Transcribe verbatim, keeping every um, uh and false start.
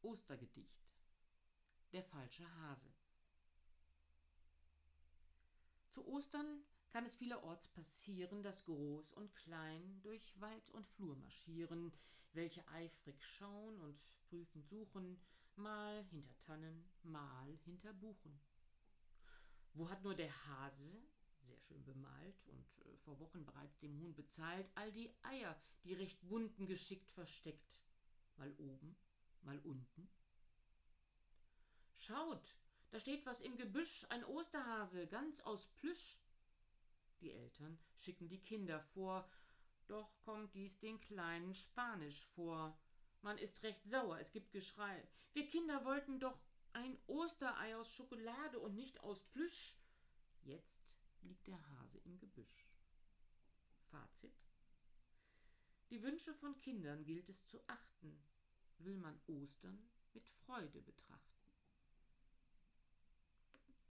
Ostergedicht. Der falsche Hase. Zu Ostern kann es vielerorts passieren, dass Groß und Klein durch Wald und Flur marschieren, welche eifrig schauen und prüfend suchen, mal hinter Tannen, mal hinter Buchen. Wo hat nur der Hase, sehr schön bemalt und äh, vor Wochen bereits dem Huhn bezahlt, all die Eier, die recht bunten, geschickt versteckt, mal oben, mal unten? Schaut, da steht was im Gebüsch, ein Osterhase, ganz aus Plüsch. Die Eltern schicken die Kinder vor, doch kommt dies den Kleinen spanisch vor. Man ist recht sauer, es gibt Geschrei. Wir Kinder wollten doch ein Osterei aus Schokolade und nicht aus Plüsch. Jetzt liegt der Hase im Gebüsch. Fazit: Die Wünsche von Kindern gilt es zu achten, will man Ostern mit Freude betrachten.